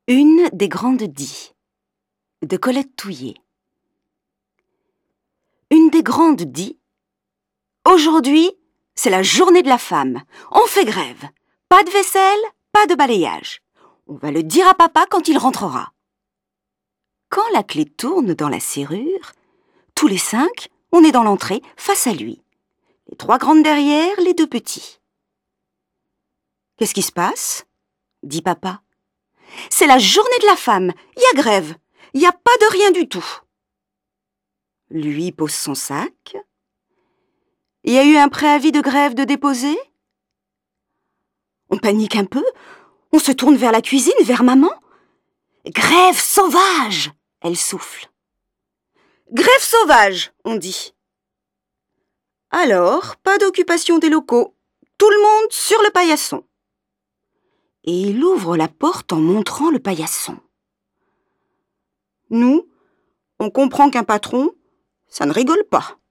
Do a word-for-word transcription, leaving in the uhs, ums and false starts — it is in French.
Une des grandes Die de Colette Touillet. Une des grandes dit: aujourd'hui, c'est la journée de la femme. On fait grève. Pas de vaisselle, pas de balayage. On va le dire à papa quand il rentrera. Quand la clé tourne dans la serrure, tous les cinq, on est dans l'entrée, face à lui. Les trois grandes derrière, les deux petits. Qu'est-ce qui se passe? Dit papa. C'est la journée de la femme. Il y a grève. Il n'y a pas de rien du tout. Lui pose son sac. Il y a eu un préavis de grève de déposer. On panique un peu. On se tourne vers la cuisine, vers maman. Grève sauvage, elle souffle. Grève sauvage, on dit. Alors, pas d'occupation des locaux. Tout le monde sur le paillasson. Et il ouvre la porte en montrant le paillasson. Nous, on comprend qu'un patron, ça ne rigole pas.